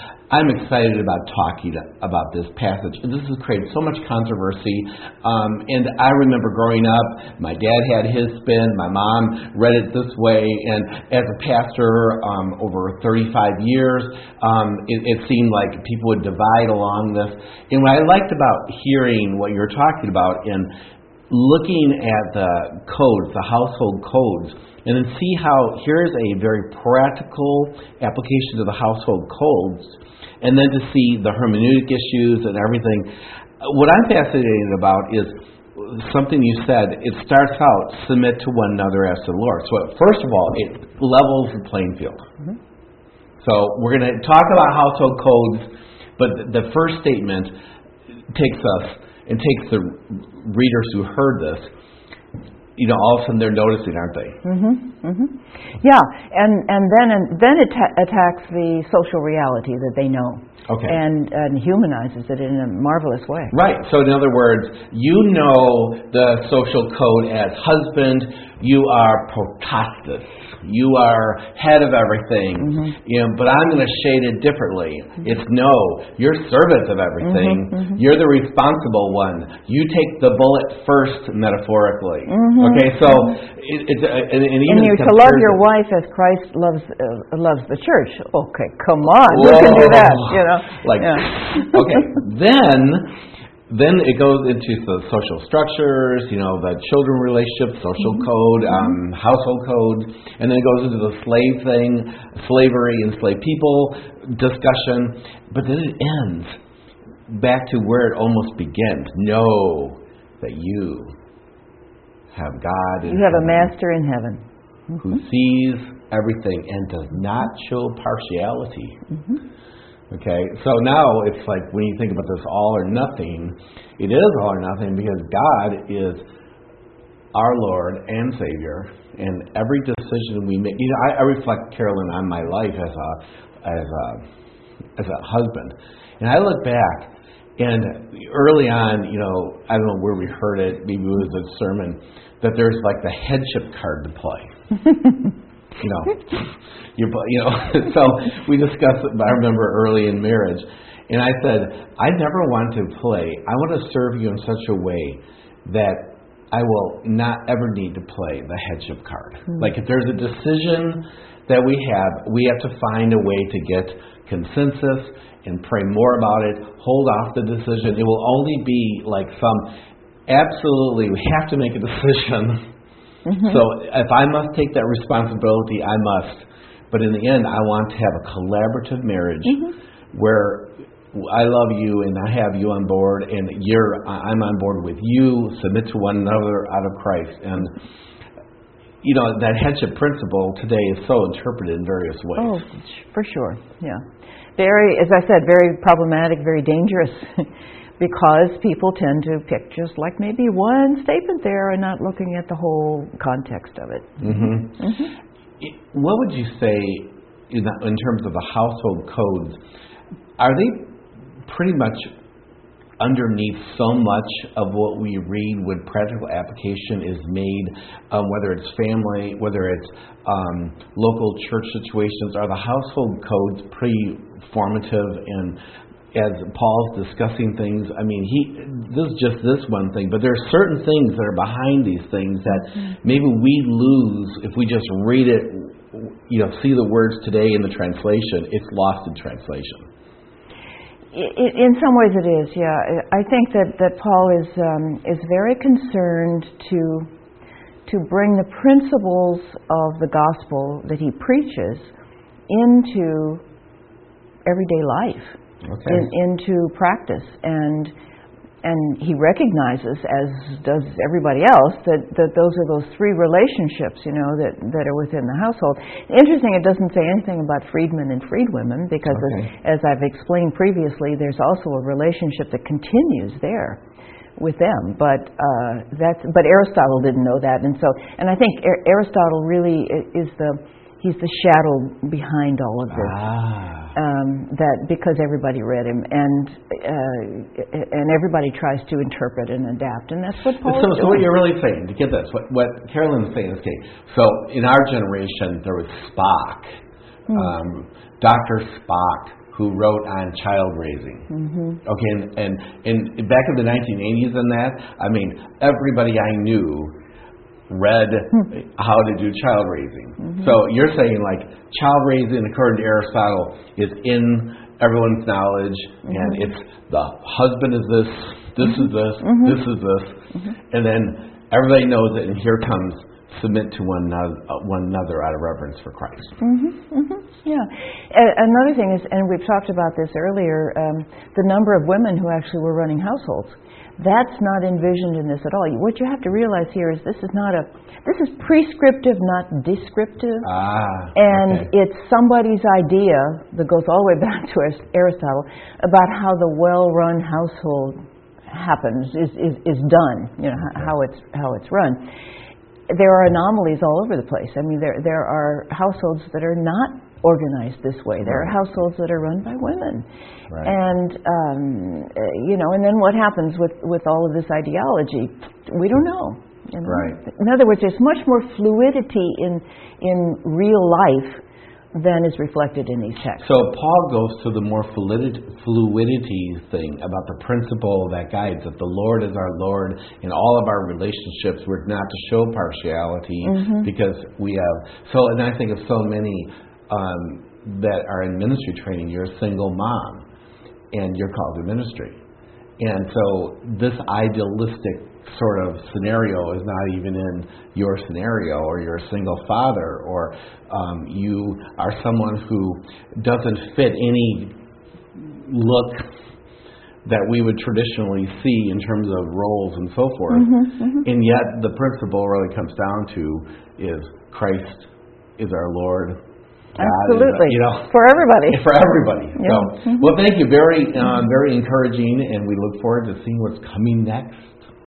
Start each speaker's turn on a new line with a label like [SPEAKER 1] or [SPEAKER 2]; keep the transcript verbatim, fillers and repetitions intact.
[SPEAKER 1] I'm excited about talking about this passage. This has created so much controversy, um, and I remember growing up, my dad had his spin, my mom read it this way, and as a pastor um, over thirty-five years, um, it, it seemed like people would divide along this. And what I liked about hearing what you're talking about and looking at the codes, the household codes, and then see how here's a very practical application to the household codes, and then to see the hermeneutic issues and everything. What I'm fascinated about is something you said. It starts out, submit to one another as to the Lord. So first of all, it levels the playing field. Mm-hmm. So we're going to talk about household codes, but the first statement takes us and takes the readers who heard this, you know, all of a sudden they're noticing, aren't they?
[SPEAKER 2] Mm-hmm, mm-hmm. Yeah, and, and then and then it ta- attacks the social reality that they know.
[SPEAKER 1] Okay.
[SPEAKER 2] And, and humanizes it in a marvelous way.
[SPEAKER 1] Right. So in other words, you know the social code as husband, you are protestus. You are head of everything. Mm-hmm. You know, but I'm going to shade it differently. Mm-hmm. It's no, you're servant of everything. Mm-hmm, mm-hmm. You're the responsible one. You take the bullet first, metaphorically. Mm-hmm. Okay, so it, it's uh, and, and, even
[SPEAKER 2] and you're to love your wife as Christ loves uh, loves the church. Okay, come on,
[SPEAKER 1] whoa.
[SPEAKER 2] Who can do that? You know,
[SPEAKER 1] like yeah. Okay, then. Then it goes into the social structures, you know, the children relationship, social mm-hmm. code, um, household code, and then it goes into the slave thing, slavery, enslaved people discussion. But then it ends back to where it almost begins. Know that you have God in
[SPEAKER 2] You have
[SPEAKER 1] heaven,
[SPEAKER 2] a master in heaven.
[SPEAKER 1] who mm-hmm. sees everything and does not show partiality. Mm-hmm. Okay, so now it's like when you think about this all or nothing, it is all or nothing because God is our Lord and Savior, and every decision we make. You know, I, I reflect, Carolyn, on my life as a as a as a husband, and I look back, and early on, you know, I don't know where we heard it, maybe it was a sermon, that there's like the headship card to play. You know, you you know. So we discussed it. I remember early in marriage, and I said, I never want to play. I want to serve you in such a way that I will not ever need to play the headship card. Mm-hmm. Like if there's a decision that we have, we have to find a way to get consensus and pray more about it. Hold off the decision. It will only be like some. Absolutely, we have to make a decision. Mm-hmm. So if I must take that responsibility, I must. But in the end, I want to have a collaborative marriage mm-hmm. where I love you and I have you on board, and you're I'm on board with you. Submit to one another out of Christ, and you know that headship principle today is so interpreted in various ways.
[SPEAKER 2] Oh, for sure, yeah. Very, as I said, very problematic, very dangerous. Because people tend to pick just like maybe one statement there and not looking at the whole context of it.
[SPEAKER 1] Mm-hmm. Mm-hmm. What would you say in, the, in terms of the household codes? Are they pretty much underneath so much of what we read when practical application is made, um, whether it's family, whether it's um, local church situations? Are the household codes pretty formative and as Paul's discussing things, I mean, he this is just this one thing, but there are certain things that are behind these things that maybe we lose if we just read it, you know, see the words today in the translation. It's lost in translation.
[SPEAKER 2] In some ways it is, yeah. I think that, that Paul is um, is very concerned to to bring the principles of the gospel that he preaches into everyday life.
[SPEAKER 1] Okay.
[SPEAKER 2] In, into practice, and and he recognizes, as does everybody else, that, that those are those three relationships, you know, that, that are within the household. Interesting, it doesn't say anything about freedmen and freedwomen, because
[SPEAKER 1] okay.
[SPEAKER 2] as, as I've explained previously, there's also a relationship that continues there with them. But uh, that's but Aristotle didn't know that, and so and I think Aristotle really is the he's the shadow behind all of this.
[SPEAKER 1] Ah.
[SPEAKER 2] Um, that because everybody read him, and uh, and everybody tries to interpret and adapt, and that's what Paul.
[SPEAKER 1] So,
[SPEAKER 2] is
[SPEAKER 1] so what you're really saying, to get this, what, what Carolyn's saying is, okay, so in our generation there was Spock, hmm. um, Doctor Spock, who wrote on child raising.
[SPEAKER 2] Mm-hmm.
[SPEAKER 1] Okay, and, and, and back in the nineteen eighties and that, I mean, everybody I knew read how to do child raising. Mm-hmm. So you're saying like child raising, according to Aristotle, is in everyone's knowledge, mm-hmm. and it's the husband is this, this mm-hmm. is this, mm-hmm. this is this, mm-hmm. and then everybody knows it, and here comes submit to one another, uh, one another out of reverence for Christ.
[SPEAKER 2] Mm-hmm, mm-hmm, yeah. A- another thing is, and we've talked about this earlier, um, the number of women who actually were running households. That's not envisioned in this at all. What you have to realize here is this is not a, this is prescriptive, not descriptive.
[SPEAKER 1] Ah,
[SPEAKER 2] and
[SPEAKER 1] okay.
[SPEAKER 2] It's somebody's idea that goes all the way back to Aristotle about how the well-run household happens, is, is, is done, you know, okay. how it's how it's run. There are anomalies all over the place. I mean, there there are households that are not organized this way. There are households that are run by women.
[SPEAKER 1] Right.
[SPEAKER 2] And, um, uh, you know, and then what happens with, with all of this ideology? We don't know. You know?
[SPEAKER 1] Right.
[SPEAKER 2] In other words, there's much more fluidity in in real life than is reflected in these texts.
[SPEAKER 1] So Paul goes to the more fluidity, fluidity thing about the principle that guides, that the Lord is our Lord in all of our relationships. We're not to show partiality mm-hmm. because we have, so, and I think of so many um, that are in ministry training. You're a single mom and you're called to ministry. And so this idealistic sort of scenario is not even in your scenario, or you're a single father, or um, you are someone who doesn't fit any look that we would traditionally see in terms of roles and so forth. Mm-hmm, mm-hmm. And yet the principle really comes down to is Christ is our Lord.
[SPEAKER 2] Absolutely,
[SPEAKER 1] God, you know,
[SPEAKER 2] for everybody.
[SPEAKER 1] For everybody.
[SPEAKER 2] Yeah.
[SPEAKER 1] So,
[SPEAKER 2] mm-hmm.
[SPEAKER 1] well, thank you. Very, uh, very encouraging, and we look forward to seeing what's coming next.